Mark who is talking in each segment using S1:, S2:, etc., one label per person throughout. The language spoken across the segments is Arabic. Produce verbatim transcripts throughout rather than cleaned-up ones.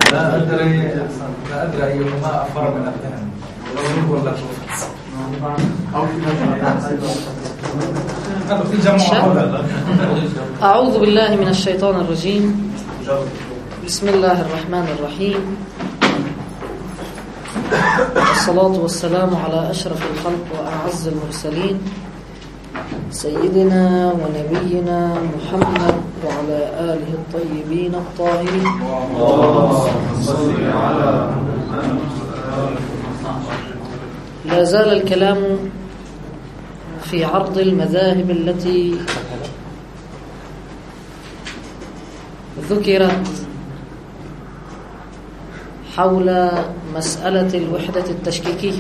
S1: لا أدري لا أدري أيهما أفضل من الثاني ولا
S2: أعوذ بالله من الشيطان الرجيم. بسم الله الرحمن الرحيم، والصلاة والسلام على أشرف الخلق وأعز المرسلين سيدنا ونبينا محمد وعلى آله الطيبين الطاهرين. لا زال الكلام في عرض المذاهب التي ذكرت حول مسألة الوحدة التشكيكية،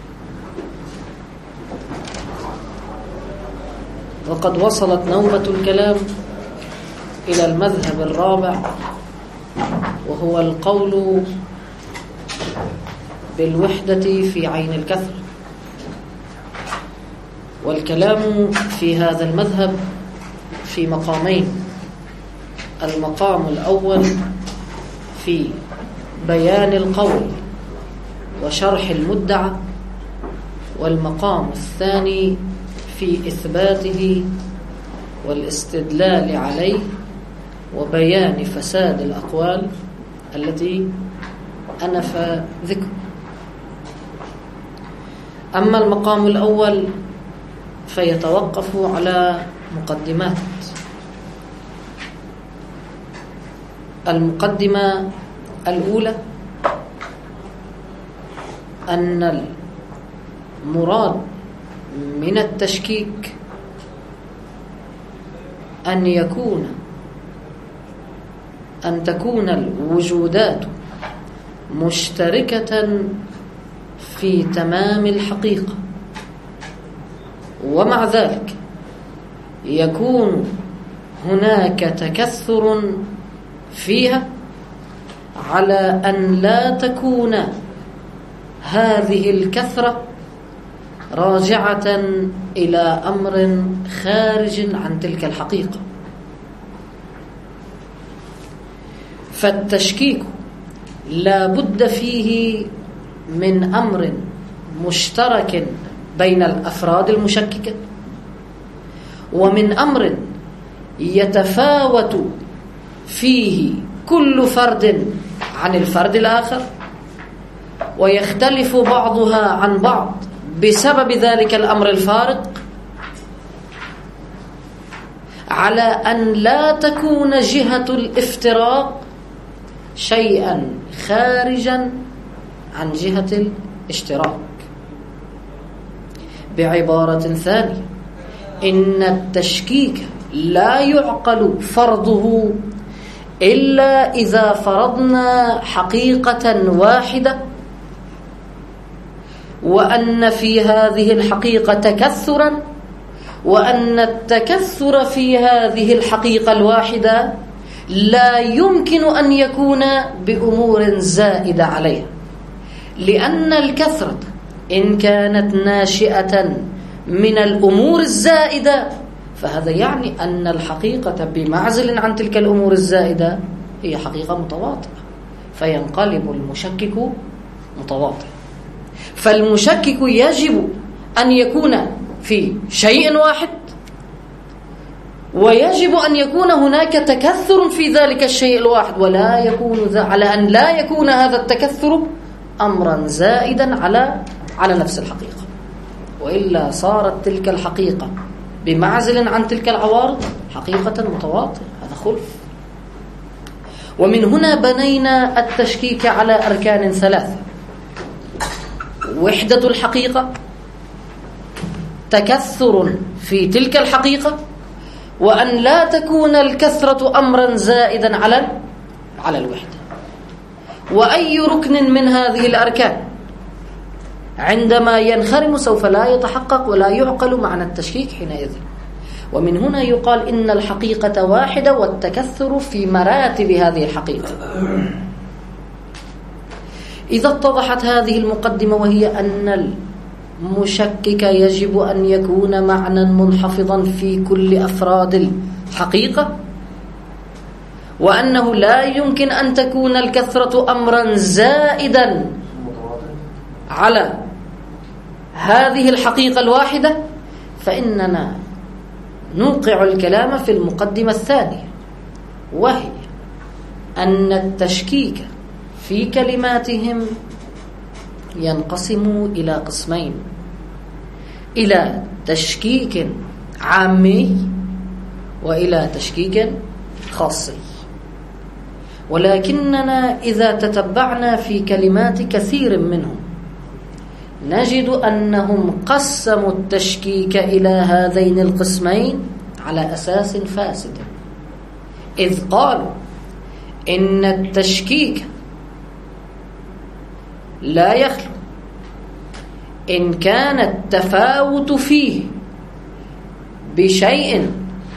S2: وقد وصلت نوبة الكلام إلى المذهب الرابع، وهو القول بالوحدة في عين الكثرة. والكلام في هذا المذهب في مقامين: المقام الأول في بيان القول وشرح المدعى، والمقام الثاني في إثباته والاستدلال عليه وبيان فساد الأقوال التي أنف ذكر. أما المقام الأول فيتوقف على مقدمات. المقدمة الأولى أن المراد من التشكيك أن يكون أن تكون الوجودات مشتركة في تمام الحقيقة، ومع ذلك يكون هناك تكثر فيها على أن لا تكون هذه الكثرة راجعة إلى أمر خارج عن تلك الحقيقة. فالتشكيك لا بد فيه من أمر مشترك بين الأفراد المشككة، ومن أمر يتفاوت فيه كل فرد عن الفرد الآخر، ويختلف بعضها عن بعض بسبب ذلك الأمر الفارق، على أن لا تكون جهة الافتراق شيئا خارجا عن جهة الاشتراك. بعبارة ثانية، إن التشكيك لا يعقل فرضه إلا إذا فرضنا حقيقة واحدة، وأن في هذه الحقيقة تكثرا، وأن التكثر في هذه الحقيقة الواحدة لا يمكن أن يكون بأمور زائدة عليها، لأن الكثرة إن كانت ناشئة من الأمور الزائدة فهذا يعني أن الحقيقة بمعزل عن تلك الأمور الزائدة هي حقيقة متواطئة، فينقلب المشكك متواطئ. فالمشكك يجب أن يكون في شيء واحد، ويجب أن يكون هناك تكثر في ذلك الشيء الواحد، ولا يكون على أن لا يكون هذا التكثر أمرا زائدا على على نفس الحقيقة، وإلا صارت تلك الحقيقة بمعزل عن تلك العوارض حقيقة متواطئة. هذا خلف. ومن هنا بنينا التشكيك على أركان ثلاثة: وحدة الحقيقة، تكثر في تلك الحقيقة، وأن لا تكون الكثرة أمرا زائدا على على الوحدة. وأي ركن من هذه الأركان عندما ينخرم سوف لا يتحقق ولا يعقل معنى التشكيك حينئذ. ومن هنا يقال إن الحقيقة واحدة والتكثر في مراتب هذه الحقيقة. إذا اتضحت هذه المقدمة، وهي أن المشكك يجب أن يكون معنى منحفظا في كل أفراد الحقيقة، وأنه لا يمكن أن تكون الكثرة أمرا زائدا على هذه الحقيقة الواحدة، فإننا نوقع الكلام في المقدمة الثانية، وهي أن التشكيك في كلماتهم ينقسم إلى قسمين: إلى تشكيك عامي وإلى تشكيك خاصي. ولكننا إذا تتبعنا في كلمات كثير منهم نجد أنهم قسموا التشكيك إلى هذين القسمين على أساس فاسد، إذ قالوا إن التشكيك لا يخلو إن كان التفاوت فيه بشيء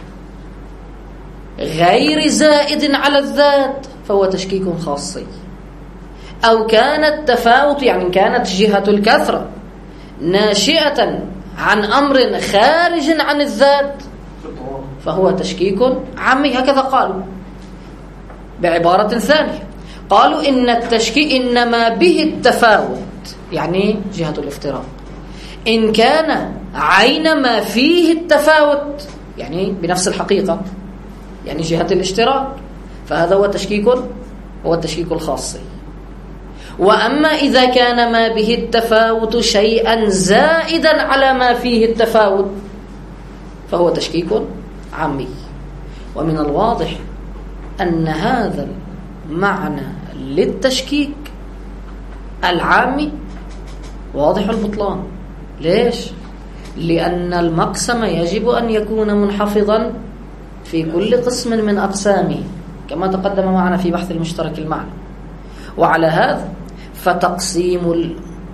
S2: غير زائد على الذات فهو تشكيك خاصي، أو كان التفاوت يعني كانت جهة الكثرة ناشئة عن أمر خارج عن الذات فهو تشكيك عامي. هكذا قالوا. بعبارة ثانية قالوا إن التشكيك إنما به التفاوت يعني جهة الافتراق، إن كان عين ما فيه التفاوت يعني بنفس الحقيقة يعني جهة الاشتراك، فهذا هو تشكيك هو التشكيك الخاصي. وأما إذا كان ما به التفاوت شيئا زائدا على ما فيه التفاوت فهو تشكيك عامي. ومن الواضح أن هذا المعنى للتشكيك العامي واضح البطلان. ليش؟ لأن المقسم يجب أن يكون منحفظا في كل قسم من أقسامه كما تقدم معنا في بحث المشترك المعنى. وعلى هذا فتقسيم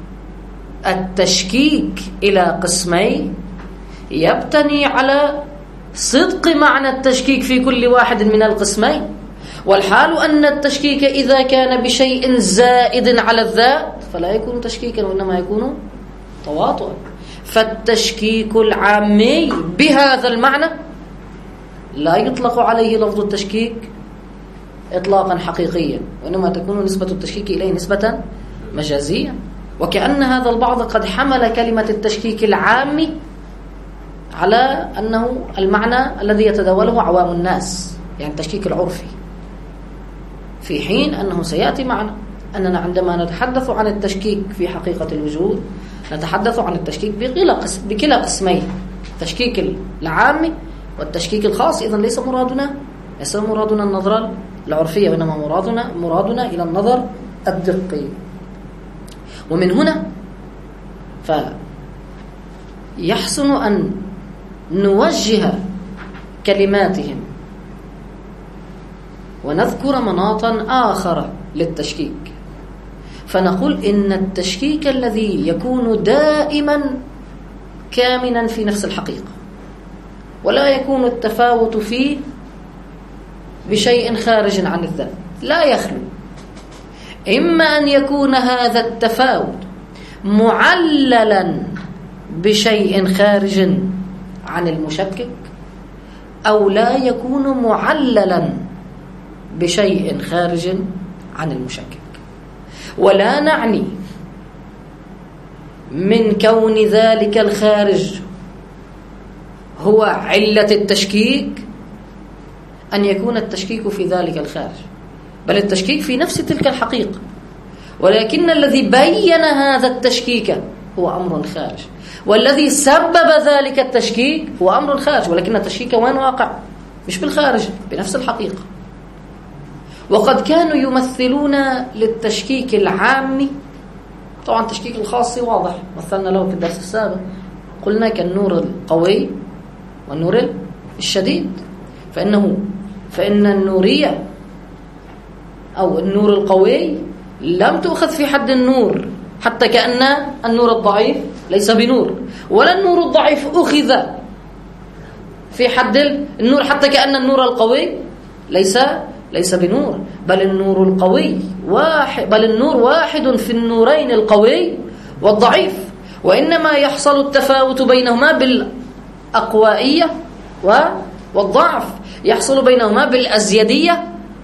S2: التشكيك إلى قسمين يبتني على صدق معنى التشكيك في كل واحد من القسمين، والحال أن التشكيك إذا كان بشيء زائد على الذات فلا يكون تشكيكا وإنما يكون تواطؤا. فالتشكيك العامي بهذا المعنى لا يطلق عليه لفظ التشكيك إطلاقا حقيقيا، وإنما تكون نسبة التشكيك إليه نسبة مجازية. وكأن هذا البعض قد حمل كلمة التشكيك العامي على أنه المعنى الذي يتداوله عوام الناس يعني التشكيك العرفي، في حين أنه سيأتي معنا أننا عندما نتحدث عن التشكيك في حقيقة الوجود نتحدث عن التشكيك بكلا قسمين، التشكيك العامي والتشكيك الخاص. إذن ليس مرادنا ليس مرادنا النظرة العرفية، وإنما مرادنا مرادنا إلى النظر الدقي. ومن هنا فيحسن أن نوجه كلماتهم ونذكر مناطا آخر للتشكيك، فنقول إن التشكيك الذي يكون دائما كامنا في نفس الحقيقة ولا يكون التفاوت فيه بشيء خارج عن الذات لا يخلو إما أن يكون هذا التفاوت معللا بشيء خارج عن المشكك، أو لا يكون معللا بشيء خارج عن المشكك. ولا نعني من كون ذلك الخارج هو علة التشكيك أن يكون التشكيك في ذلك الخارج، بل التشكيك في نفس تلك الحقيقة، ولكن الذي بين هذا التشكيك هو أمر خارج، والذي سبب ذلك التشكيك هو أمر خارج، ولكن التشكيك وين واقع؟ مش بالخارج، بنفس الحقيقة. وقد كانوا يمثلون للتشكيك العامي، طبعا التشكيك الخاص واضح مثلنا له في الدرس السابق، قلنا كالنور القوي والنور الشديد، فإنه فإن النورية أو النور القوي لم تؤخذ في حد النور، حتى كأن النور الضعيف ليس بنور، ولا النور الضعيف أخذ في حد النور حتى كأن النور القوي ليس ليس بنور، بل النور القوي واحد، بل النور واحد في النورين القوي والضعيف، وإنما يحصل التفاوت بينهما بالأقوائية والضعف، يحصل بينهما بالأزيدية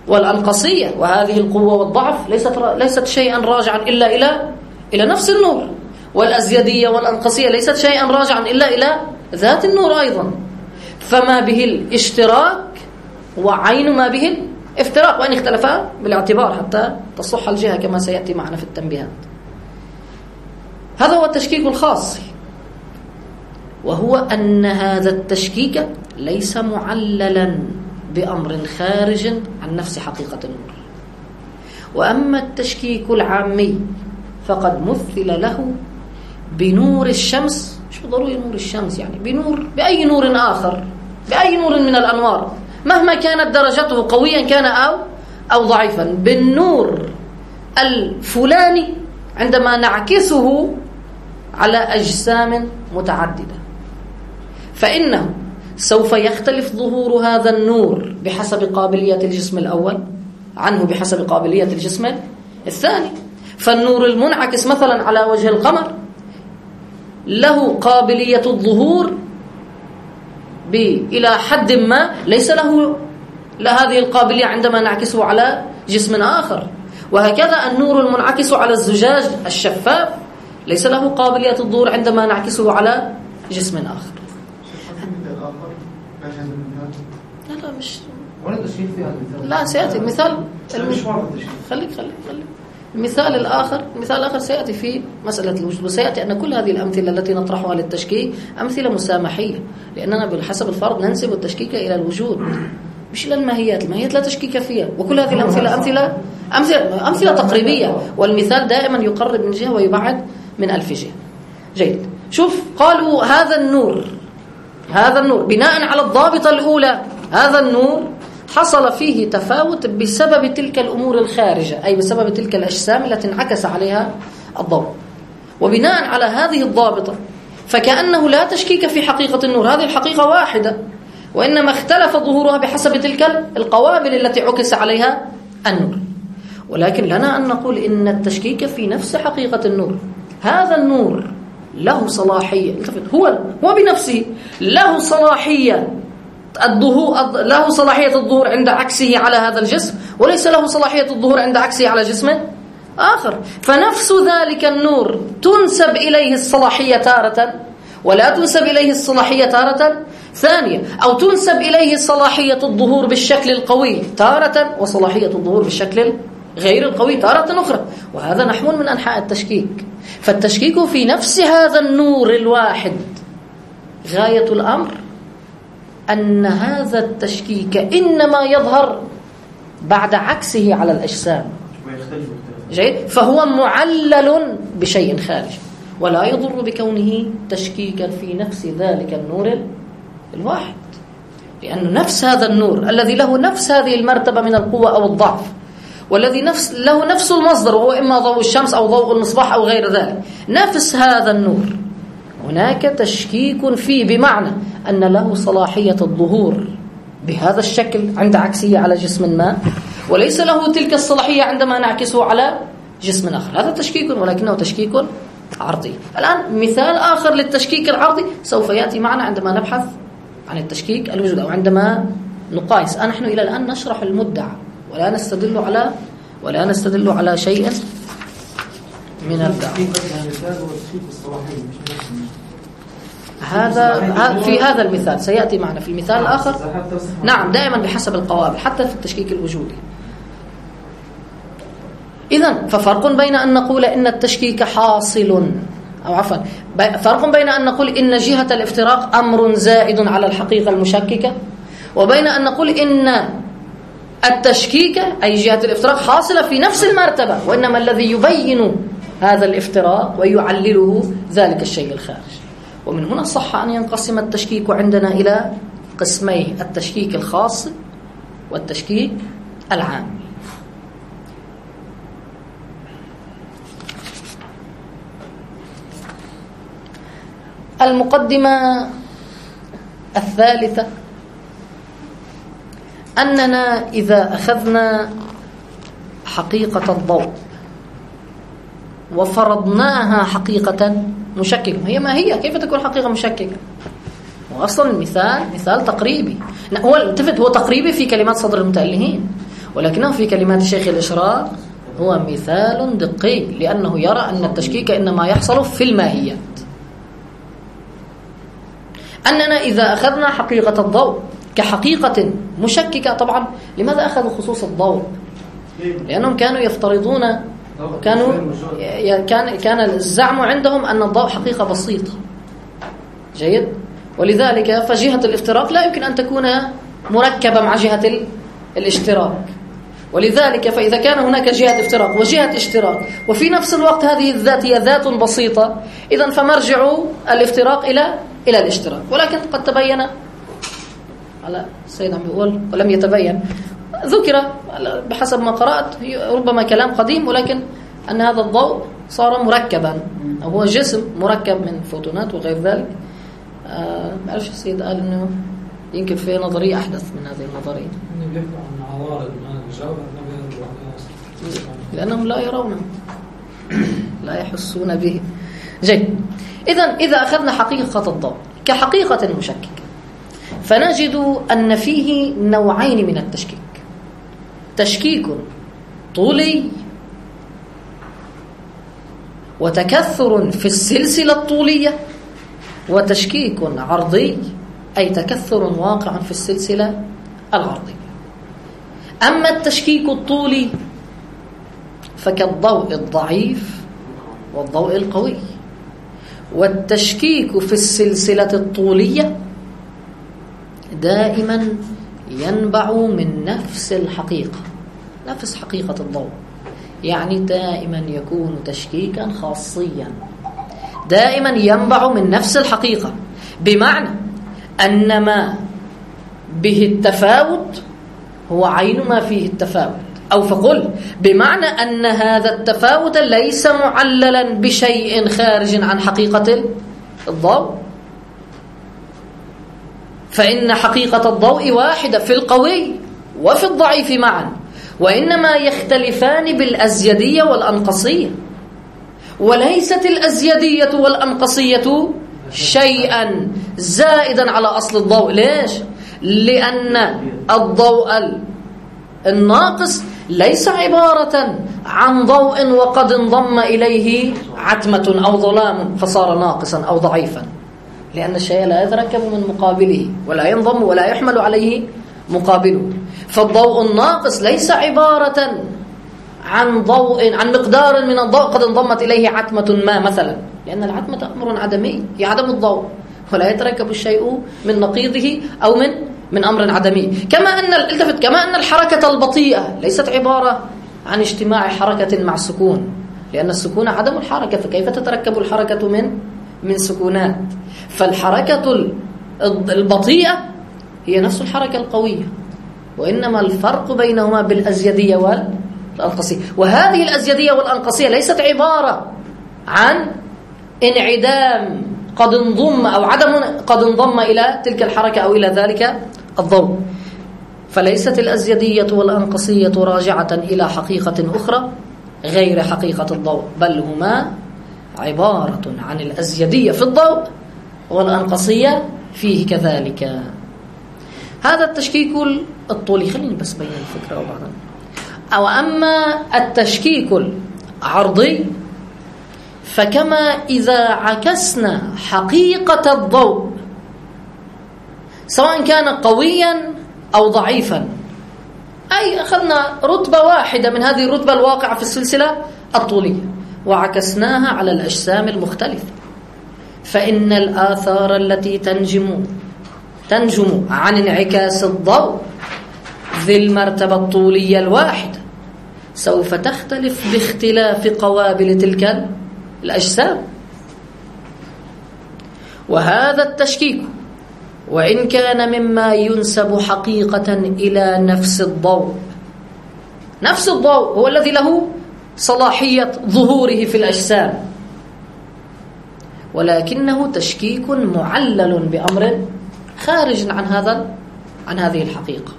S2: والأنقصية، وهذه القوة والضعف ليست ليست شيئا راجعا إلا إلى إلى نفس النور، والأزيدية والأنقصية ليست شيئا راجعا إلا إلى ذات النور أيضا. فما به الاشتراك وعين ما به الافتراق، وإن اختلفا بالاعتبار حتى تصح الجهة كما سيأتي معنا في التنبيهات. هذا هو التشكيك الخاص، وهو أن هذا التشكيك ليس معللا بأمر خارج عن نفس حقيقة النور. وأما التشكيك العامي فقد مثل له بنور الشمس، مش ضروري نور الشمس، يعني بنور بأي نور آخر، بأي نور من الأنوار مهما كانت درجته قويا كان أو أو ضعيفا، بالنور الفلاني عندما نعكسه على أجسام متعددة، فإنه سوف يختلف ظهور هذا النور بحسب قابلية الجسم الأول عنه بحسب قابلية الجسم الثاني. فالنور المنعكس مثلا على وجه القمر له قابلية الظهور إلى حد ما ليس له هذه القابلية عندما نعكسه على جسم آخر، وهكذا النور المنعكس على الزجاج الشفاف ليس له قابلية الظهور عندما نعكسه على جسم آخر. لا لا مش لا سيأتي المثال خليك خليك خليك المثال الآخر المثال الآخر سيأتي في مسألة الوجود، وسيأتي أن كل هذه الأمثلة التي نطرحها للتشكيك أمثلة مسامحية، لأننا بحسب الفرض ننسب التشكيك إلى الوجود مش إلى الماهيات. الماهيات لا تشكيك فيها، وكل هذه الأمثلة أمثلة أمثلة أمثلة تقريبية، والمثال دائما يقرب من جهة ويبعد من ألف جهة. جيد. شوف، قالوا هذا النور هذا النور بناء على الضابطة الأولى، هذا النور حصل فيه تفاوت بسبب تلك الأمور الخارجة، أي بسبب تلك الأجسام التي انعكس عليها الضوء. وبناء على هذه الضابطة فكأنه لا تشكيك في حقيقة النور، هذه الحقيقة واحدة، وإنما اختلف ظهورها بحسب تلك القوابل التي عكس عليها النور. ولكن لنا أن نقول إن التشكيك في نفس حقيقة النور. هذا النور له صلاحية، هو هو بنفسه له صلاحية الظهور، له صلاحية الظهور عند عكسه على هذا الجسم، وليس له صلاحية الظهور عند عكسه على جسم آخر. فنفس ذلك النور تنسب إليه الصلاحية تارة ولا تنسب إليه الصلاحية تارة ثانية، أو تنسب إليه صلاحية الظهور بالشكل القوي تارة وصلاحية الظهور بالشكل غير القوي تارة أخرى. وهذا نحو من أنحاء التشكيك. فالتشكيك في نفس هذا النور الواحد غاية الأمر أن هذا التشكيك إنما يظهر بعد عكسه على الأجسام. جيد. فهو معلل بشيء خارج، ولا يضر بكونه تشكيكا في نفس ذلك النور الواحد، لأن نفس هذا النور الذي له نفس هذه المرتبة من القوة أو الضعف، والذي نفس له نفس المصدر وهو إما ضوء الشمس أو ضوء المصباح أو غير ذلك، نفس هذا النور هناك تشكيك فيه، بمعنى أن له صلاحية الظهور بهذا الشكل عند عكسه على جسم ما، وليس له تلك الصلاحية عندما نعكسه على جسم آخر. هذا تشكيك، ولكنه تشكيك عرضي. الآن مثال آخر للتشكيك العرضي سوف يأتي معنا عندما نبحث عن التشكيك الوجود، أو عندما نقايس. نحن إلى الآن نشرح المدعى ولا نستدل على ولا نستدل على شيء من الدعوة. هذا في هذا المثال سيأتي معنا في المثال الآخر. نعم، دائما بحسب القوابل حتى في التشكيك الوجودي. إذن ففرق بين أن نقول إن التشكيك حاصل، أو عفوا فرق بين أن نقول إن جهة الافتراق أمر زائد على الحقيقة المشككة، وبين أن نقول إن التشكيك أي جهة الافتراق حاصلة في نفس المرتبة، وإنما الذي يبين هذا الافتراق ويعلله ذلك الشيء الخارج. ومن هنا صح أن ينقسم التشكيك عندنا إلى قسمين: التشكيك الخاص والتشكيك العام. المقدمة الثالثة أننا إذا أخذنا حقيقة الضوء وفرضناها حقيقة مشككة، هي ما هي؟ كيف تكون حقيقة مشككة؟ وأصلا المثال مثال تقريبي، هو التفت هو تقريبي في كلمات صدر المتألهين، ولكنه في كلمات الشيخ الإشراق هو مثال دقي، لأنه يرى أن التشكيك إنما يحصل في الماهيات. أننا إذا أخذنا حقيقة الضوء كحقيقة مشككة، طبعا لماذا أخذوا خصوص الضوء؟ لأنهم كانوا يفترضون، كانوا كان كان الزعم عندهم أن الضوء حقيقة بسيطة. جيد. ولذلك فجهة الافتراق لا يمكن أن تكون مركبة مع جهة الاشتراك. ولذلك فإذا كان هناك جهة افتراق وجهة اشتراك وفي نفس الوقت هذه الذات هي ذات بسيطة، إذن فمرجع الافتراق إلى إلى الاشتراك. ولكن قد تبين، على السيد عم يقول ولم يتبين، ذكر بحسب ما قرأت ربما كلام قديم، ولكن أن هذا الضوء صار مركبا، أو هو جسم مركب من فوتونات وغير ذلك. آه معرفش السيد قال إنه يمكن في نظرية أحدث من هذه النظرية، لأنهم لا يرونه لا يحسون به. جيد. إذن إذا أخذنا حقيقة الضوء كحقيقة مشككة، فنجد أن فيه نوعين من التشكيك: تشكيك طولي وتكثر في السلسلة الطولية، وتشكيك عرضي أي تكثر واقع في السلسلة العرضية. أما التشكيك الطولي فكالضوء الضعيف والضوء القوي، والتشكيك في السلسلة الطولية دائما ينبع من نفس الحقيقة، نفس حقيقة الضوء، يعني دائما يكون تشكيكا خاصيا، دائما ينبع من نفس الحقيقة، بمعنى أن ما به التفاوت هو عين ما فيه التفاوت، أو فقل بمعنى أن هذا التفاوت ليس معللا بشيء خارج عن حقيقة الضوء، فإن حقيقة الضوء واحدة في القوي وفي الضعيف معا، وإنما يختلفان بالأزيدية والأنقصية، وليست الأزيدية والأنقصية شيئا زائدا على أصل الضوء. ليش؟ لأن الضوء الناقص ليس عبارة عن ضوء وقد انضم إليه عتمة أو ظلام فصار ناقصا أو ضعيفا، لأن الشيء لا يتركب من مقابله ولا ينضم ولا يحمل عليه مقابله. فالضوء الناقص ليس عبارة عن ضوء عن مقدار من الضوء قد انضمت إليه عتمة ما مثلا، لأن العتمة أمر عدمي، هي عدم الضوء، ولا يتركب الشيء من نقيضه أو من من أمر عدمي. كما أن التفت كما أن الحركة البطيئة ليست عبارة عن اجتماع حركة مع سكون، لأن السكون عدم الحركة، فكيف تتركب الحركة من من سكونات؟ فالحركة البطيئة هي نفس الحركة القوية، وإنما الفرق بينهما بالأزيدية والأنقصية. وهذه الأزيدية والأنقصية ليست عبارة عن انعدام قد انضم أو عدم قد انضم إلى تلك الحركة أو إلى ذلك الضوء، فليست الأزيدية والأنقصية راجعة إلى حقيقة أخرى غير حقيقة الضوء، بل هما عبارة عن الأزيدية في الضوء والأنقصية فيه كذلك. هذا التشكيك الطولي. خليني بس بين الفكرة وبعدين. أو أما التشكيك العرضي فكما إذا عكسنا حقيقة الضوء سواء كان قويا أو ضعيفا، أي أخذنا رتبة واحدة من هذه الرتبة الواقعة في السلسلة الطولية وعكسناها على الأجسام المختلفة، فإن الآثار التي تنجم تنجم عن انعكاس الضوء ذي المرتبة الطولية الواحدة سوف تختلف باختلاف قوابل تلك الأجسام. وهذا التشكيك وإن كان مما ينسب حقيقة إلى نفس الضوء، نفس الضوء هو الذي له صلاحية ظهوره في الأجسام، ولكنه تشكيك معلل بأمر خارج عن هذا عن هذه الحقيقة.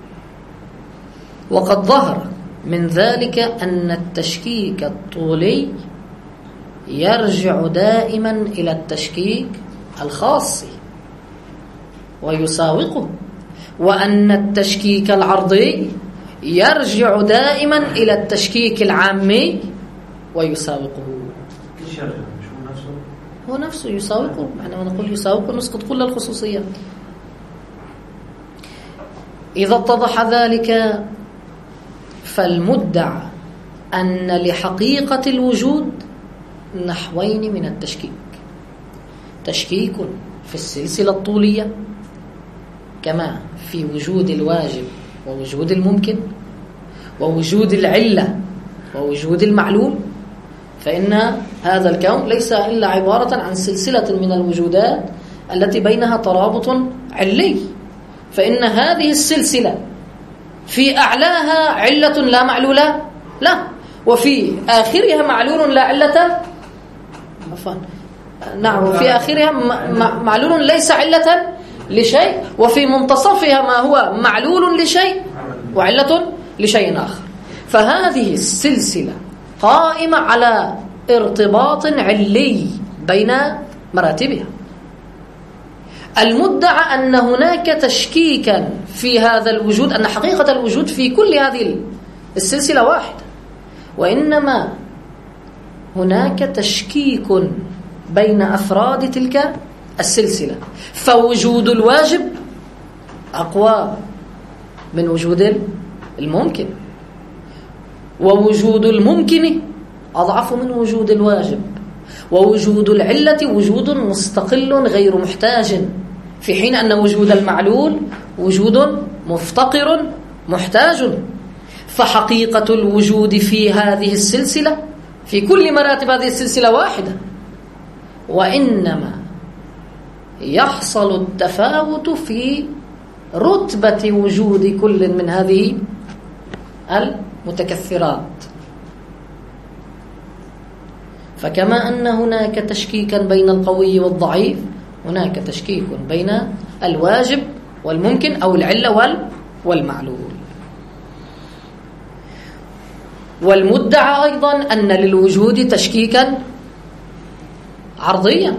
S2: وقد ظهر من ذلك أن التشكيك الطولي يرجع دائما إلى التشكيك الخاص ويساوقه، وأن التشكيك العرضي يرجع دائما إلى التشكيك العامي ويساوقه. هو نفسه يساوقه. احنا نقول يساوقه نسقط كل الخصوصيات. إذا اتضح ذلك فالمدعى أن لحقيقة الوجود نحوين من التشكيك: تشكيك في السلسلة الطولية كما في وجود الواجب ووجود الممكن ووجود العلة ووجود المعلول، فإن هذا الكون ليس إلا عبارة عن سلسلة من الوجودات التي بينها ترابط علي، فإن هذه السلسلة في أعلاها علة لا معلولة لا، وفي آخرها معلول لا علة عفوا نعم وفي آخرها معلول ليس علة لشيء، وفي منتصفها ما هو معلول لشيء وعلة لشيء آخر. فهذه السلسلة قائمة على ارتباط علي بين مراتبها. المدعى أن هناك تشكيكا في هذا الوجود، أن حقيقة الوجود في كل هذه السلسلة واحدة، وإنما هناك تشكيك بين أفراد تلك السلسلة، فوجود الواجب أقوى من وجود الممكن، ووجود الممكن أضعف من وجود الواجب، ووجود العلة وجود مستقل غير محتاج، في حين أن وجود المعلول وجود مفتقر محتاج. فحقيقة الوجود في هذه السلسلة في كل مراتب هذه السلسلة واحدة، وإنما يحصل التفاوت في رتبة وجود كل من هذه المتكثرات. فكما أن هناك تشكيكا بين القوي والضعيف، هناك تشكيك بين الواجب والممكن أو العلة والمعلول. والمدعى أيضا أن للوجود تشكيكا عرضيا،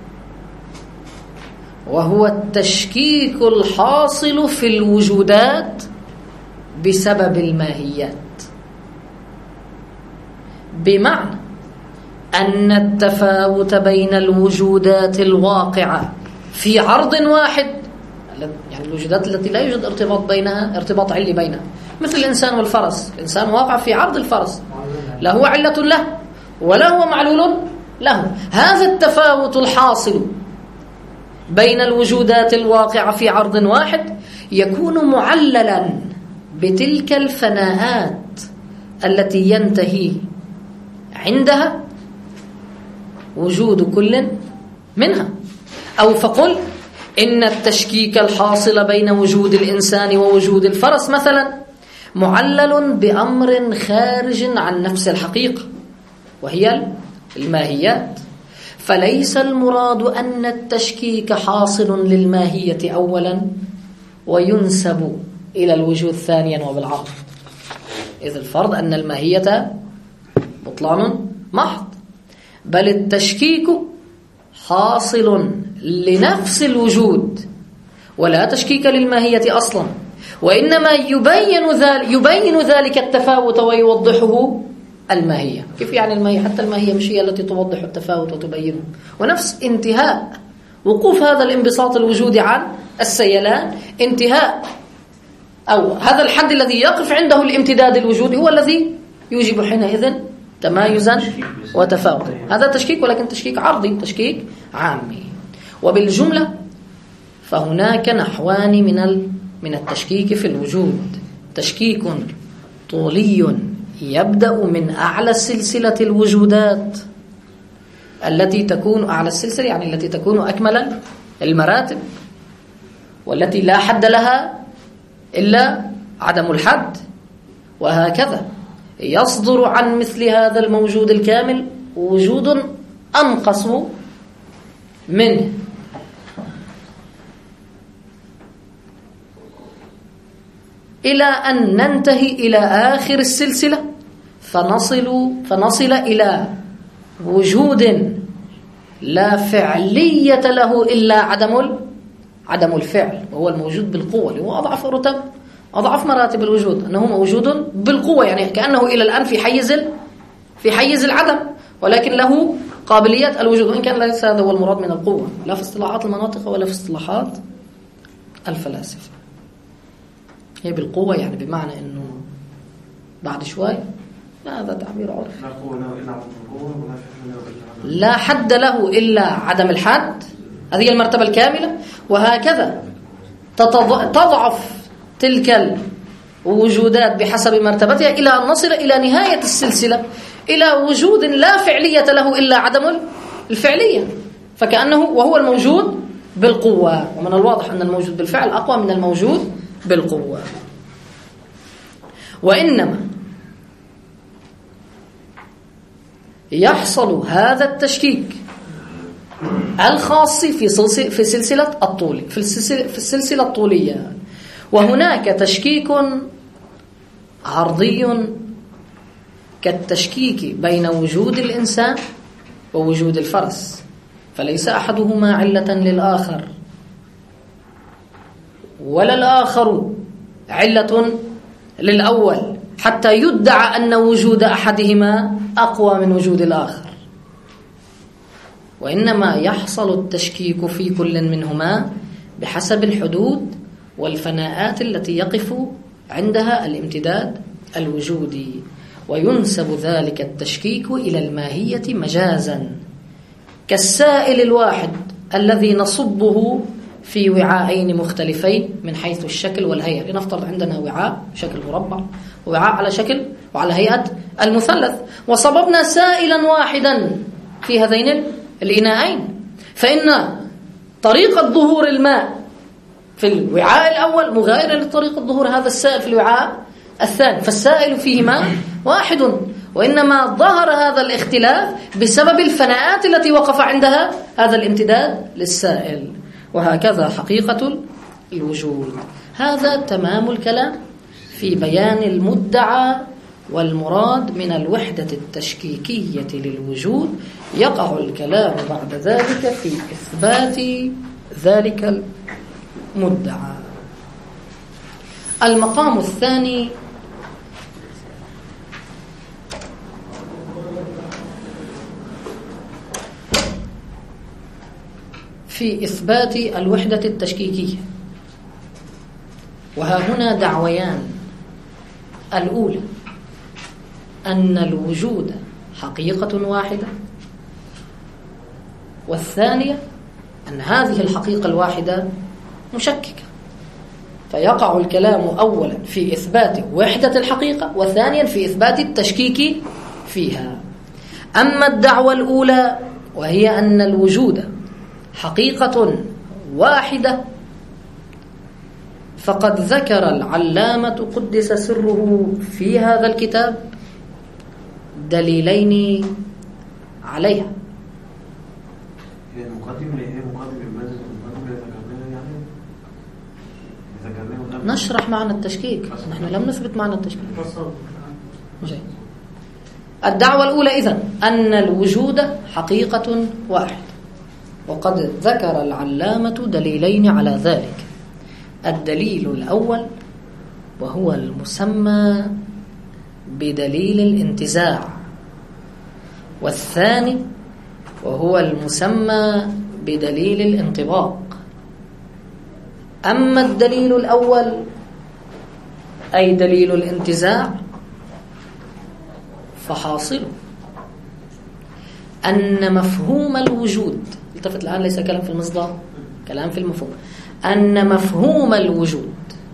S2: وهو التشكيك الحاصل في الوجودات بسبب الماهيات، بمعنى أن التفاوت بين الوجودات الواقعة في عرض واحد، يعني الوجودات التي لا يوجد ارتباط بينها ارتباط علي بينها، مثل الإنسان والفرس. الإنسان واقع في عرض الفرس، لا هو علة له ولا هو معلول له. هذا التفاوت الحاصل بين الوجودات الواقعة في عرض واحد يكون معللا بتلك الفناءات التي ينتهي عندها وجود كل منها. أو فقل إن التشكيك الحاصل بين وجود الإنسان ووجود الفرس مثلا معلل بأمر خارج عن نفس الحقيقة، وهي الماهيات. فليس المراد أن التشكيك حاصل للماهية أولا وينسب إلى الوجود ثانيا وبالعرض، إذ الفرض أن الماهية بطلان محض، بل التشكيك حاصل لنفس الوجود ولا تشكيك للماهية أصلا، وإنما يبين ذلك, يبين ذلك التفاوت ويوضحه الماهية. كيف يعني الماهية؟ حتى الماهية مش هي التي توضح التفاوت وتبينه. ونفس انتهاء وقوف هذا الانبساط الوجودي عن السيلان، انتهاء أو هذا الحد الذي يقف عنده الامتداد الوجودي هو الذي يوجب حينئذ تمايزا وتفاوتا. هذا تشكيك، ولكن تشكيك عرضي، تشكيك عامي. وبالجملة فهناك نحوان من من التشكيك في الوجود: تشكيك طولي يبدأ من أعلى سلسلة الوجودات التي تكون أعلى السلسلة، يعني التي تكون أكمل المراتب، والتي لا حد لها إلا عدم الحد، وهكذا يصدر عن مثل هذا الموجود الكامل وجود أنقص منه، إلى أن ننتهي إلى آخر السلسلة فنصل, فنصل إلى وجود لا فعلية له إلا عدم عدم الفعل، وهو الموجود بالقوة، اللي هو أضعف رتب أضعف مراتب الوجود، أنه موجود بالقوة، يعني كأنه إلى الآن في حيز في حيز العدم، ولكن له قابليات الوجود، وإن كان ليس هذا هو المراد من القوة لا في اصطلاحات المناطق ولا في اصطلاحات الفلاسفة. هي بالقوة يعني بمعنى أنه بعد شوي، هذا تعبير عرفي، لا حد له إلا عدم الحد، هذه المرتبة الكاملة. وهكذا تضعف تلك الوجودات بحسب مرتبتها إلى أن نصل إلى نهاية السلسلة، إلى وجود لا فعلية له إلا عدم الفعلية، فكأنه وهو الموجود بالقوة. ومن الواضح أن الموجود بالفعل أقوى من الموجود بالقوة. وإنما يحصل هذا التشكيك الخاص في سلسلة في سلسلة الطول في السلسلة في السلسلة الطولية، وهناك تشكيك عرضي كالتشكيك بين وجود الإنسان ووجود الفرس، فليس أحدهما علة للآخر ولا الآخر علة للأول حتى يدعى أن وجود أحدهما أقوى من وجود الآخر، وإنما يحصل التشكيك في كل منهما بحسب الحدود والفناءات التي يقف عندها الامتداد الوجودي، وينسب ذلك التشكيك إلى الماهية مجازا، كالسائل الواحد الذي نصبه في وعاءين مختلفين من حيث الشكل والهيئة. لنفترض عندنا وعاء شكل مربع ووعاء على شكل وعلى هيئة المثلث، وصببنا سائلا واحدا في هذين الإناءين، فإن طريقة ظهور الماء في الوعاء الأول مغايرة لطريقة ظهور هذا السائل في الوعاء الثاني، فالسائل فيهما واحد، وإنما ظهر هذا الاختلاف بسبب الفناءات التي وقف عندها هذا الامتداد للسائل. وهكذا حقيقة الوجود. هذا تمام الكلام في بيان المدعى والمراد من الوحدة التشكيكية للوجود. يقع الكلام بعد ذلك في إثبات ذلك المدعى. المقام الثاني في إثبات الوحدة التشكيكية، وها هنا دعويان: الأولى أن الوجود حقيقة واحدة، والثانية أن هذه الحقيقة الواحدة مشككة. فيقع الكلام أولا في إثبات وحدة الحقيقة، وثانيا في إثبات التشكيك فيها. أما الدعوة الأولى وهي أن الوجود حقيقة واحدة، فقد ذكر العلامة قدس سره في هذا الكتاب دليلين عليها.
S3: هي المقدمة هي مقدمة المادة المقدمة ذكرناه
S2: نشرح معنى التشكيك، نحن لم نثبت معنى التشكيك. جيد. الدعوة الأولى إذن أن الوجود حقيقة واحدة، وقد ذكر العلامة دليلين على ذلك. الدليل الأول وهو المسمى بدليل الانتزاع، والثاني وهو المسمى بدليل الانطباق. أما الدليل الأول أي دليل الانتزاع فحاصله أن مفهوم الوجود، التفت الآن ليس كلام في المصدر، كلام في المفهوم، أن مفهوم الوجود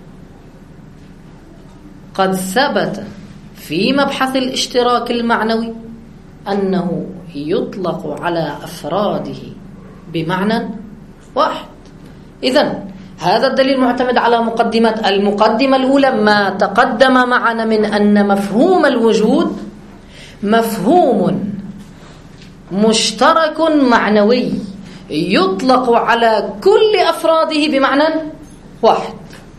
S2: قد ثبت في مبحث الاشتراك المعنوي أنه يطلق على أفراده بمعنى واحد. إذن هذا الدليل معتمد على مقدمات. المقدمة الأولى ما تقدم معنا من أن مفهوم الوجود مفهوم مشترك معنوي يطلق على كل أفراده بمعنى واحد.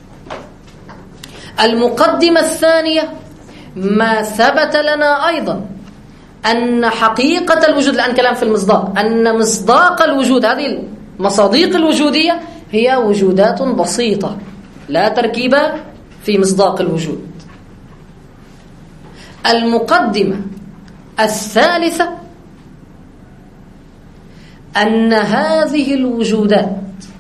S2: المقدمة الثانية ما ثبت لنا أيضا أن حقيقة الوجود، الآن كلام في المصداق، أن مصداق الوجود، هذه المصاديق الوجودية هي وجودات بسيطة لا تركيب في مصداق الوجود. المقدمة الثالثة أن هذه الوجودات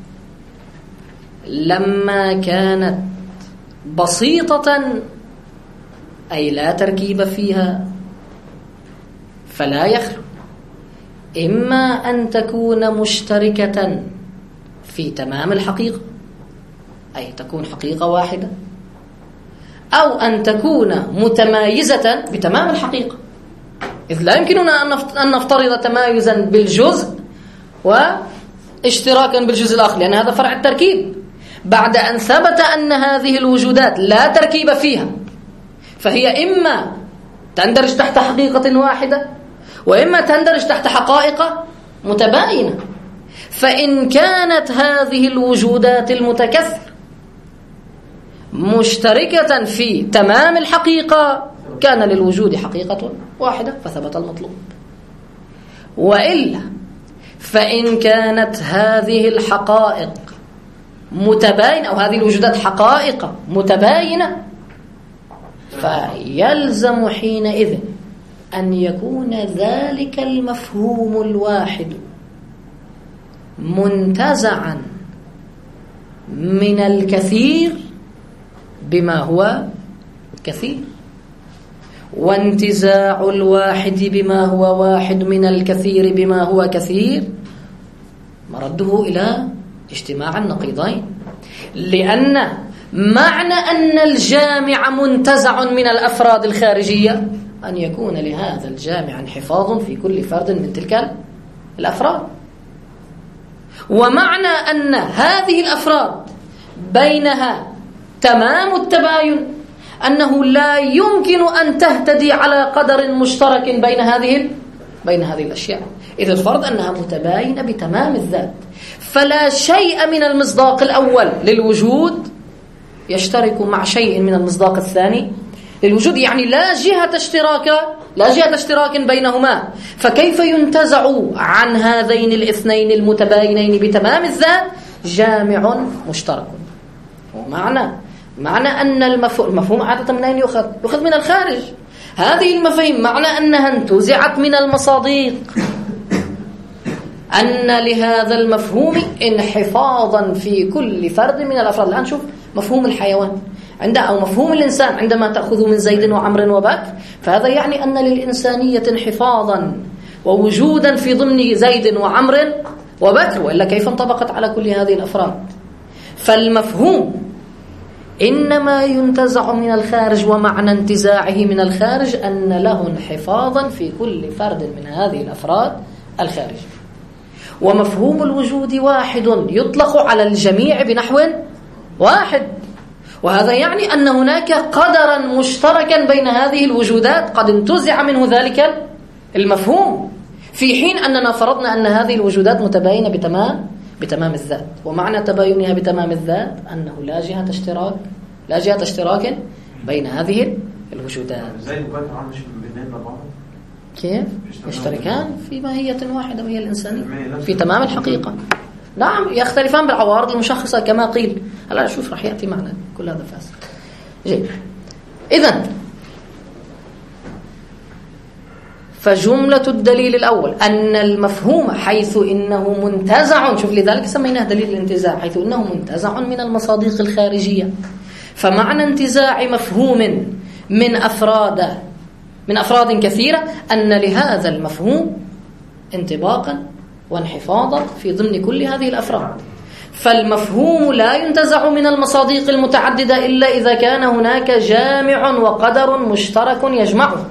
S2: لما كانت بسيطة أي لا تركيب فيها فلا يخلو إما أن تكون مشتركة في تمام الحقيقة أي تكون حقيقة واحدة، أو أن تكون متمايزة بتمام الحقيقة، إذ لا يمكننا أن نفترض تمايزا بالجزء واشتراكا بالجزء الآخر، لأن هذا فرع التركيب. بعد أن ثبت أن هذه الوجودات لا تركيب فيها فهي إما تندرج تحت حقيقة واحدة وإما تندرج تحت حقائق متباينة. فإن كانت هذه الوجودات المتكثرة مشتركة في تمام الحقيقة كان للوجود حقيقة واحدة فثبت المطلوب، وإلا فإن كانت هذه الحقائق متباينة أو هذه الوجودات حقائق متباينة فيلزم حينئذ أن يكون ذلك المفهوم الواحد منتزعا من الكثير بما هو كثير، وانتزاع الواحد بما هو واحد من الكثير بما هو كثير مرده إلى اجتماع النقيضين. لأن معنى أن الجامع منتزع من الأفراد الخارجية أن يكون لهذا الجامع انحفاظ في كل فرد من تلك الأفراد، ومعنى أن هذه الأفراد بينها تمام التباين أنه لا يمكن أن تهتدي على قدر مشترك بين هذه بين هذه الأشياء، إذ الفرض أنها متباينة بتمام الذات. فلا شيء من المصداق الأول للوجود يشترك مع شيء من المصداق الثاني للوجود، يعني لا جهة اشتراك لا جهة اشتراك بينهما. فكيف ينتزع عن هذين الاثنين المتباينين بتمام الذات جامع مشترك؟ ومعنى معنى أن المفهوم, المفهوم عادة من أين يؤخذ؟ يؤخذ من الخارج. هذه المفاهيم معنى أنها انتزعت من المصادق أن لهذا المفهوم انحفاظا في كل فرد من الأفراد. الآن شوف مفهوم الحيوان عند أو مفهوم الإنسان عندما تأخذ من زيد وعمر وبكر، فهذا يعني أن للإنسانية انحفاظا ووجودا في ضمن زيد وعمر وبكر، وإلا كيف انطبقت على كل هذه الأفراد؟ فالمفهوم إنما ينتزع من الخارج، ومعنى انتزاعه من الخارج أن له انحفاظا في كل فرد من هذه الأفراد الخارج. ومفهوم الوجود واحد يطلق على الجميع بنحو واحد، وهذا يعني أن هناك قدرا مشتركا بين هذه الوجودات قد انتزع منه ذلك المفهوم، في حين أننا فرضنا أن هذه الوجودات متباينة بتمام بتمام الذات. ومعنى تباينها بتمام الذات أنه لا جهة اشتراك لا جهة اشتراك بين هذه الوجودات.
S3: زي وبكر عمش بينهم بعض
S2: كيف يشتركان في ماهية واحدة وهي الإنسانية في تمام الحقيقة؟ نعم، يختلفان بالعوارض المشخصة كما قيل. هلا شوف رح يأتي معنا كل هذا فاسد. جيد. إذن فجملة الدليل الأول أن المفهوم حيث إنه منتزع، شوف لذلك سميناه دليل الانتزاع، حيث إنه منتزع من المصادق الخارجية. فمعنى انتزاع مفهوم من أفراد من أفراد كثيرة أن لهذا المفهوم انطباقا وانحفاظا في ضمن كل هذه الأفراد. فالمفهوم لا ينتزع من المصادق المتعددة إلا إذا كان هناك جامع وقدر مشترك يجمعه،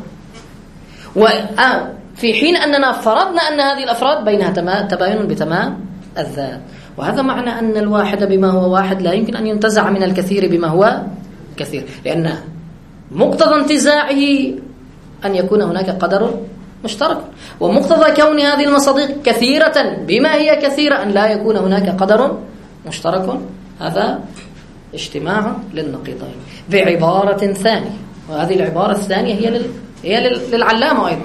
S2: وفي حين أننا فرضنا أن هذه الأفراد بينها تباين بتمام الذات. وهذا معنى أن الواحد بما هو واحد لا يمكن أن ينتزع من الكثير بما هو كثير، لأن مقتضى انتزاعه أن يكون هناك قدر مشترك، ومقتضى كون هذه المصادق كثيرة بما هي كثيرة أن لا يكون هناك قدر مشترك. هذا اجتماع للنقيضين. بعبارة ثانية، وهذه العبارة الثانية هي لل... هي للعلامة أيضا،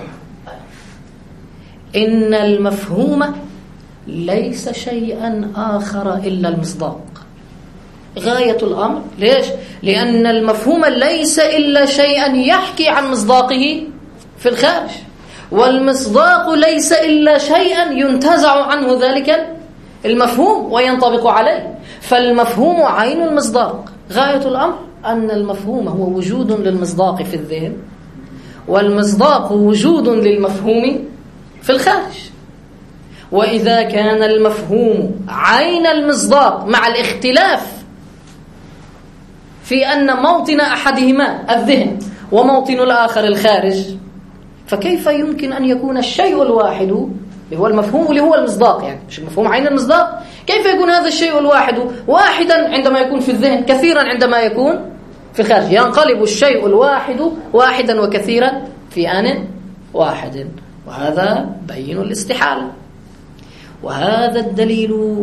S2: إن المفهوم ليس شيئا آخر إلا المصداق. غاية الأمر. ليش؟ لأن المفهوم ليس إلا شيئا يحكي عن مصداقه في الخارج، والمصداق ليس إلا شيئا ينتزع عنه ذلك المفهوم وينطبق عليه. فالمفهوم عين المصداق. غاية الأمر أن المفهوم هو وجود للمصداق في الذهن، والمصداق وجود للمفهوم في الخارج. وإذا كان المفهوم عين المصداق مع الاختلاف في أن موطن أحدهما الذهن وموطن الآخر الخارج، فكيف يمكن أن يكون الشيء الواحد اللي هو المفهوم اللي هو المصداق، يعني مش المفهوم عين المصداق، كيف يكون هذا الشيء الواحد واحدا عندما يكون في الذهن، كثيرا عندما يكون في الخارج؟ ينقلب الشيء الواحد واحدا وكثيرا في آن واحد، وهذا بين الاستحالة. وهذا الدليل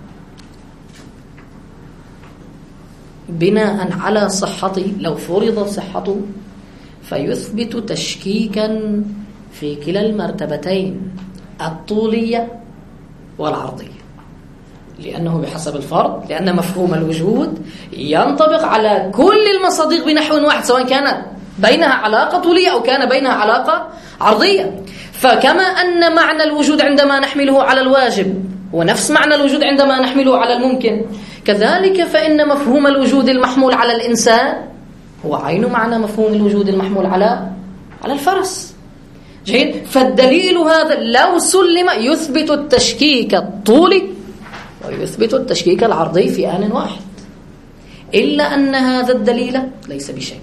S2: بناء على صحته، لو فرض صحته، فيثبت تشكيكا في كلا المرتبتين، الطولية والعرضية، لأنه بحسب الفرض، لأن مفهوم الوجود ينطبق على كل المصادق بنحو واحد، سواء كانت بينها علاقة طولية أو كان بينها علاقة عرضية. فكما أن معنى الوجود عندما نحمله على الواجب هو نفس معنى الوجود عندما نحمله على الممكن، كذلك فإن مفهوم الوجود المحمول على الإنسان هو عين معنى مفهوم الوجود المحمول على على الفرس. جيد. فالدليل هذا لو سلم يثبت التشكيك الطولي ويثبت التشكيك العرضي في آن واحد، إلا أن هذا الدليل ليس بشيء.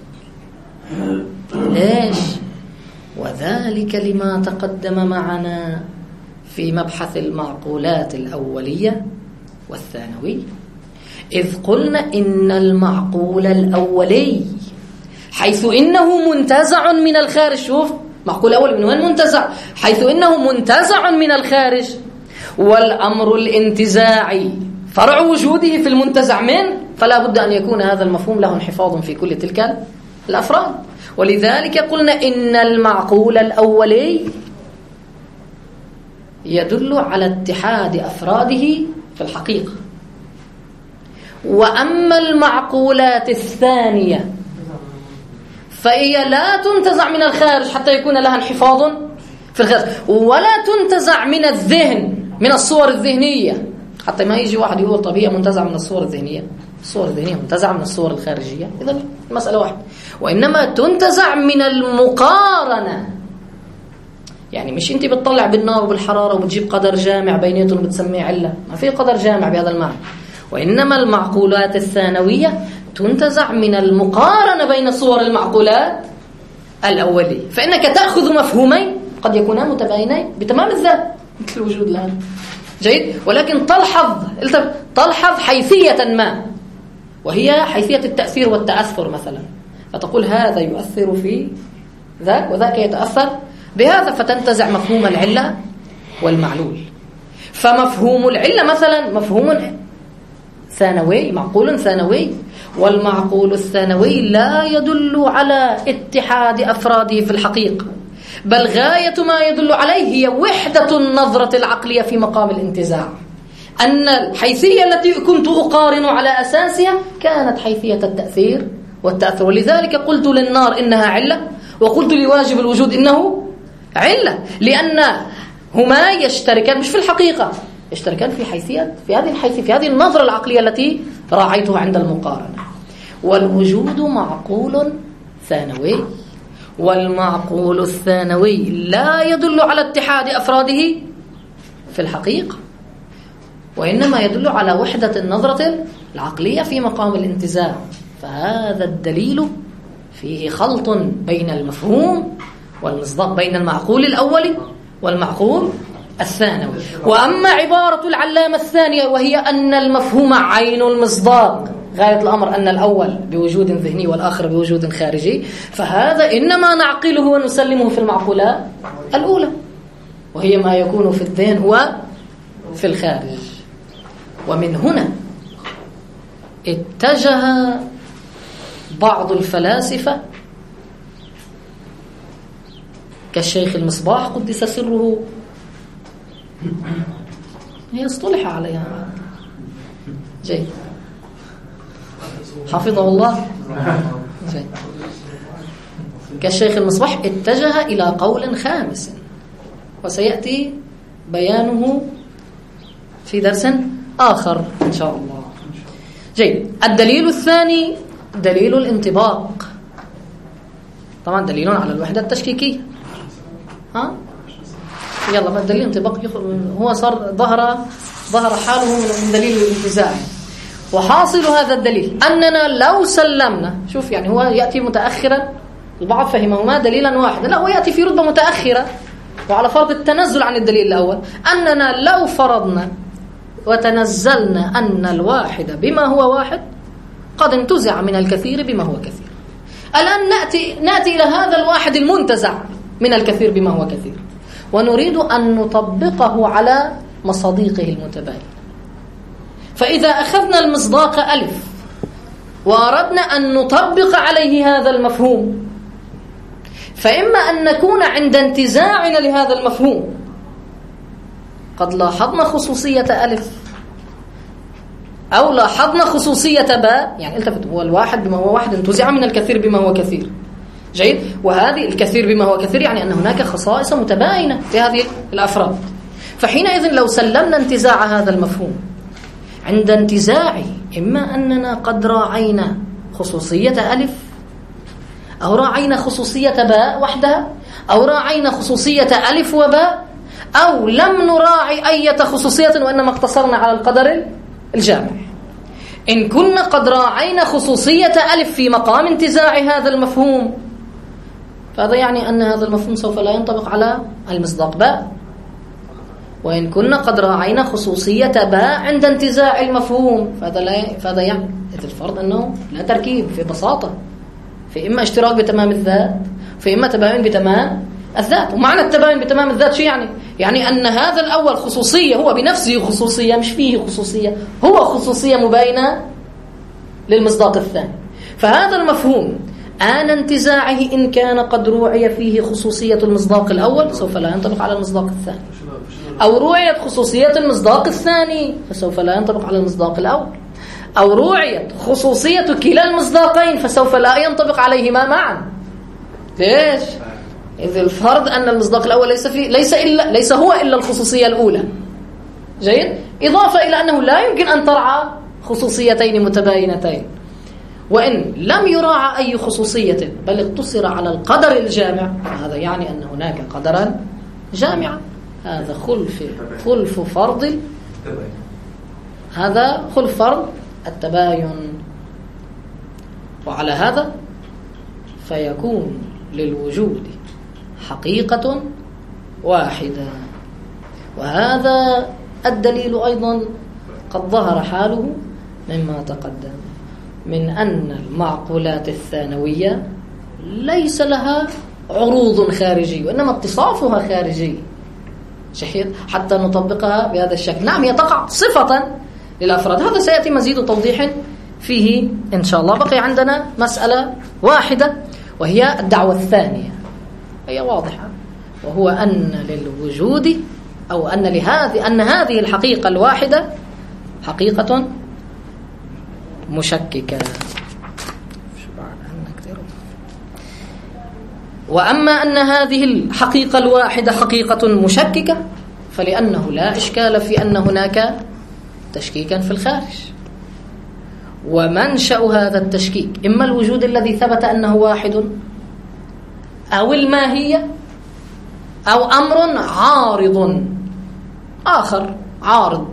S2: ليش؟ وذلك لما تقدم معنا في مبحث المعقولات الأولية والثانوية، إذ قلنا إن المعقول الأولي حيث إنه منتزع من الخارج، شوف معقول أول من وين منتزع؟ حيث إنه منتزع من الخارج، والأمر الانتزاعي فرع وجوده في المنتزع منه، فلا بد أن يكون هذا المفهوم له انحفاظ في كل تلك الأفراد. ولذلك قلنا إن المعقول الأولي يدل على اتحاد أفراده في الحقيقة، وأما المعقولات الثانية فهي لا تنتزع من الخارج حتى يكون لها انحفاظ في الخارج، ولا تنتزع من الذهن من الصور الذهنية، حتى ما يجي واحد يقول طب هي منتزع من الصور الذهنية، الصور الذهنية منتزع من الصور الخارجية، إذا المسألة واحدة. وإنما تنتزع من المقارنة، يعني مش أنت بتطلع بالنار وبالحرارة وبتجيب قدر جامع بيناتهم وبتسميه علة، ما في قدر جامع بهذا المعنى. وإنما المعقولات الثانوية تنتزع من المقارنة بين صور المعقولات الأولية، فإنك تأخذ مفهومين قد يكونا متباينين بتمام الذات مثل الوجود الآن. جيد. ولكن تلحظ تلحظ حيثية ما، وهي حيثية التأثير والتأثر مثلا، فتقول هذا يؤثر في ذاك وذاك يتأثر بهذا، فتنتزع مفهوم العلة والمعلول. فمفهوم العلة مثلا مفهوم ثانوي، معقول ثانوي، والمعقول الثانوي لا يدل على اتحاد أفراده في الحقيقة، بل غاية ما يدل عليه هي وحدة النظرة العقلية في مقام الانتزاع، أن الحيثية التي كنت أقارن على أساسها كانت حيثية التأثير والتأثر. ولذلك قلت للنار إنها علة، وقلت لواجب الوجود إنه علة، لأنهما يشتركان مش في الحقيقة، يشتركان في حيثية في هذه الحيثية في هذه النظرة العقلية التي راعيتها عند المقارنة. والوجود معقول ثانوي، والمعقول الثانوي لا يدل على اتحاد أفراده في الحقيقة، وإنما يدل على وحدة النظرة العقلية في مقام الانتزاع. فهذا الدليل فيه خلط بين المفهوم والمصداق، بين المعقول الأول والمعقول الثانوي. وأما عبارة العلامة الثانية وهي أن المفهوم عين المصداق، غاية الأمر أن الأول بوجود ذهني والآخر بوجود خارجي، فهذا إنما نعقله ونسلمه في المعقولات الأولى، وهي ما يكون في الذهن وفي الخارج. ومن هنا اتجه بعض الفلاسفة كالشيخ المصباح قدس سره، هي اصطلح عليها جيد، حفظه الله. كالشيخ المصباح اتجه إلى قول خامس وسيأتي بيانه في درس آخر إن شاء الله. جيد. الدليل الثاني دليل الانطباق. طبعا دليل على الوحدة التشكيكية. ها يلا ما الدليل الانطباق هو صار ظهر ظهر حاله من دليل الانتزاع. وحاصل هذا الدليل أننا لو سلمنا، شوف يعني هو يأتي متأخرا، البعض فهمهما دليلا واحدا، لا هو يأتي في رتبة متأخرة وعلى فرض التنزل عن الدليل الأول، أننا لو فرضنا وتنزلنا أن الواحد بما هو واحد قد انتزع من الكثير بما هو كثير. الآن نأتي, نأتي إلى هذا الواحد المنتزع من الكثير بما هو كثير ونريد أن نطبقه على مصاديقه المتباين. فإذا أخذنا المصداق ألف وأردنا أن نطبق عليه هذا المفهوم، فإما أن نكون عند انتزاعنا لهذا المفهوم قد لاحظنا خصوصية ألف أو لاحظنا خصوصية باء، يعني التفت هو الواحد بما هو واحد انتزع من الكثير بما هو كثير. جيد. وهذه الكثير بما هو كثير يعني أن هناك خصائص متباينة في هذه الأفراد. فحينئذ لو سلمنا انتزاع هذا المفهوم عند انتزاعه، إما أننا قد راعينا خصوصية ألف أو راعينا خصوصية باء وحدها أو راعينا خصوصية ألف وباء أو لم نراعي أي خصوصية وإنما اقتصرنا على القدر الجامع. إن كنا قد راعينا خصوصية ألف في مقام انتزاع هذا المفهوم، فهذا يعني أن هذا المفهوم سوف لا ينطبق على المصداق باء. وإن كنا قد راعينا خصوصية باء عند انتزاع المفهوم، فهذا لا فهذا يعني الفرض أنه لا تركيب في بساطة، في إما اشتراك بتمام الذات في إما تباين بتمام الذات. ومعنى التباين بتمام الذات شو يعني؟ يعني أن هذا الأول خصوصية، هو بنفسه خصوصية، مش فيه خصوصية، هو خصوصية مباينة للمصداق الثاني. فهذا المفهوم آن انتزاعه إن كان قد روعي فيه خصوصية المصداق الأول سوف لا ينطبق على المصداق الثاني، أو روعيت خصوصية المصداق الثاني فسوف لا ينطبق على المصداق الأول، أو روعيت خصوصية كلا المصداقين فسوف لا ينطبق عليهما معا. ليش؟ إذ الفرض أن المصداق الأول ليس فيه ليس إلا ليس هو إلا الخصوصية الأولى. جيد. إضافة إلى أنه لا يمكن أن ترعى خصوصيتين متباينتين. وإن لم يراعى أي خصوصية بل اقتصر على القدر الجامع، فهذا يعني أن هناك قدرا جامعا. هذا خلف خلف فرض هذا خلف فرض التباين. وعلى هذا فيكون للوجود حقيقة واحدة. وهذا الدليل أيضا قد ظهر حاله مما تقدم من أن المعقولات الثانوية ليس لها عروض خارجي وإنما اتصافها خارجي، حتى نطبقها بهذا الشكل. نعم هي تقع صفة للأفراد، هذا سيأتي مزيد توضيح فيه إن شاء الله. بقي عندنا مسألة واحدة وهي الدعوة الثانية، هي واضحة، وهو أن للوجود أو أن لهذه أن هذه الحقيقة الواحدة حقيقة مشككة. وأما أن هذه الحقيقة الواحدة حقيقة مشككة فلأنه لا إشكال في أن هناك تشكيكا في الخارج، ومنشأ هذا التشكيك إما الوجود الذي ثبت أنه واحد أو الماهية أو أمر عارض آخر عارض.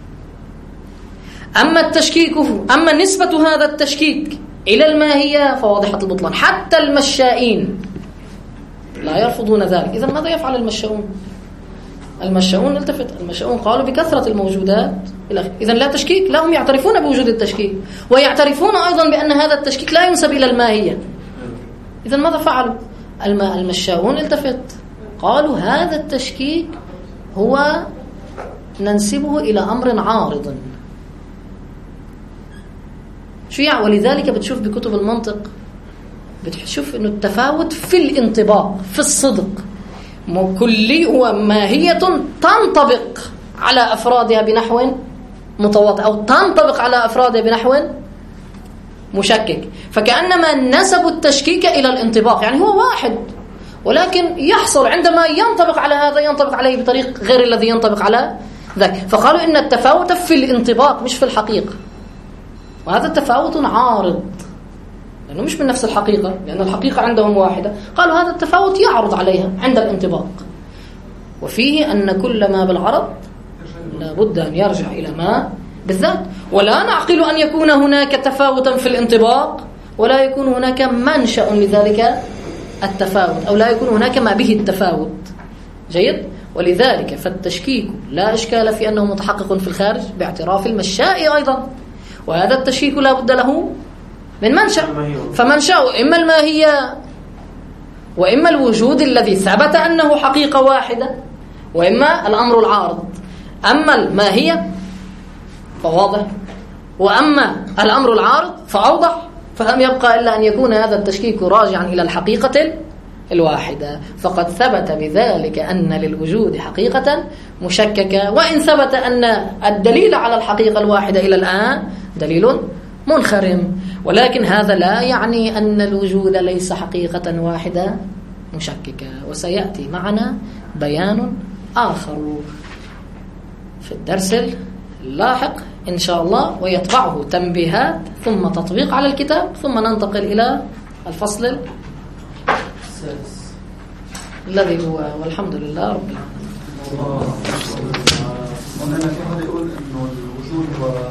S2: أما التشكيك أما نسبة هذا التشكيك إلى الماهية فواضحة البطلان، حتى المشائين لا يرفضون ذلك. إذن ماذا يفعل المشاؤون؟ المشاؤون التفت المشاؤون قالوا بكثرة الموجودات إذن لا تشكيك، لا هم يعترفون بوجود التشكيك ويعترفون أيضا بأن هذا التشكيك لا ينسب إلى الماهية. إذن ماذا فعلوا؟ المشاؤون التفت قالوا هذا التشكيك هو ننسبه إلى أمر عارض. شو يعني؟ ولذلك بتشوف بكتب المنطق بتشوف إنه التفاوت في الانطباق في الصدق كلي وماهية تنطبق على أفرادها بنحو متواطئ أو تنطبق على أفرادها بنحو مشكك، فكأنما نسبوا التشكيك إلى الانطباق، يعني هو واحد ولكن يحصل عندما ينطبق على هذا ينطبق عليه بطريق غير الذي ينطبق على ذاك، فقالوا إن التفاوت في الانطباق مش في الحقيقة، وهذا التفاوت عارض لأنه مش من نفس الحقيقة، لأن الحقيقة عندهم واحدة. قالوا هذا التفاوت يعرض عليها عند الانطباق، وفيه أن كل ما بالعرض لابد أن يرجع إلى ما بالذات، ولا نعقل أن يكون هناك تفاوتا في الانطباق ولا يكون هناك منشأ لذلك التفاوت، أو لا يكون هناك ما به التفاوت. جيد. ولذلك فالتشكيك لا إشكال في أنه متحقق في الخارج باعتراف المشاء أيضا، وهذا التشكيك لا بد له من منشأ، فمنشأه إما الماهية وإما الوجود الذي ثبت أنه حقيقة واحدة، وإما الأمر العارض. أما الماهية فواضح، وأما الأمر العارض فأوضح، فلم يبقى إلا أن يكون هذا التشكيك راجعا إلى الحقيقة الواحدة، فقد ثبت بذلك أن للوجود حقيقة مشككة، وإن ثبت أن الدليل على الحقيقة الواحدة إلى الآن دليل منخرم، ولكن هذا لا يعني أن الوجود ليس حقيقة واحدة مشككة. وسيأتي معنا بيان آخر في الدرس اللاحق إن شاء الله، ويتبعه تنبيهات ثم تطبيق على الكتاب، ثم ننتقل إلى الفصل الذي هو والحمد لله رب العالمين.
S3: هنا في حد يقول إنه الوجود هو